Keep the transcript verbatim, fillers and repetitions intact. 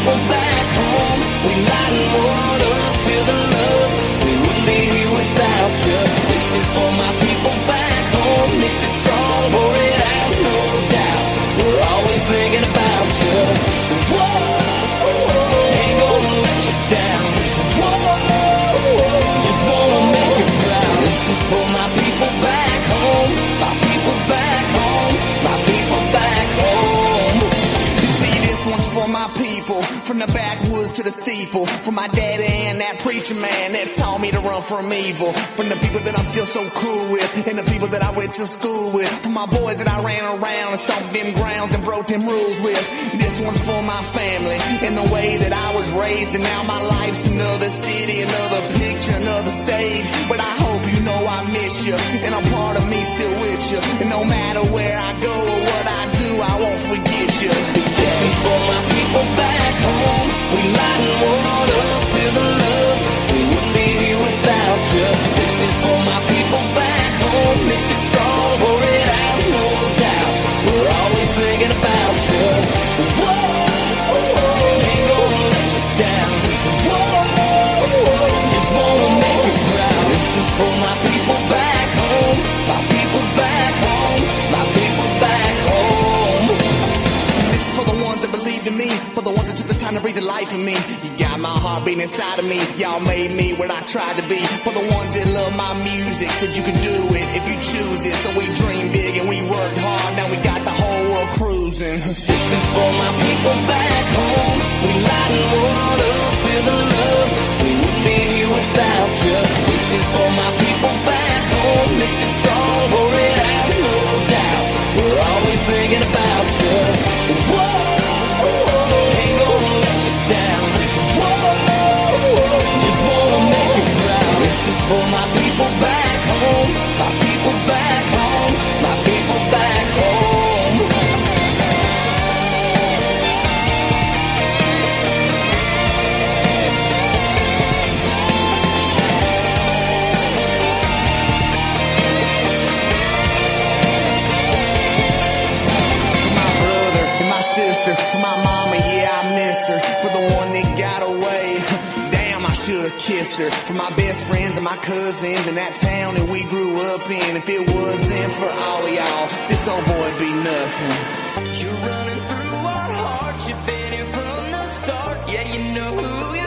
people back home. We lighten one up, feel the love. We wouldn't be here without you. This is for my people back home. Mix it strong, pour it out, no doubt. We're always thinking about you. Whoa, ain't gonna let you down. Whoa, just wanna make you proud. This is for my people back home. My people back home. My people back home. You see, this one's for my people, from the backwoods to the steeple, from my daddy and that preacher man that taught me to run from evil, from the people that I'm still so cool with, and the people that I went to school with, from my boys that I ran around and stomped them grounds and broke them rules with. This one's for my family, and the way that I was raised, and now my life's another city, another picture, another stage. But I hope you know I miss you, and a part of me still with you, and no matter where I go or what I do, I won't forget you. This is for my people back home. We lighten one up, feel the love. We wouldn't be here without you. This is for my people back home. Mix it strong, pour it out, no doubt. We're always thinking about you. Whoa, ain't gonna let you down. Whoa, just wanna make you proud. This is for my people back home. My people back home. My people back home. This is for the ones that believed in me, for the ones that took the time to breathe the life in me. You got my heart beating inside of me. Y'all made me what I tried to be. For the ones that love my music, said you could do it if you choose it. So we dreamed big and we worked hard. Now we got the whole world cruising. This is for my people back home. We lighten one up, feel the love. We wouldn't be here without you. This is for my people back home. Mix it strong, pour it out, no doubt. We're always thinking about you. Whoa, ain't gonna let you down. Whoa, just wanna make you proud. This is for my people back home. My people back home. My people back home. For my mama, yeah, I miss her. For the one that got away, damn, I should've kissed her. For my best friends and my cousins in that town that we grew up in. If it wasn't for all of y'all, this old boy'd be nothing. You're running through our hearts. You've been here from the start. Yeah, you know who you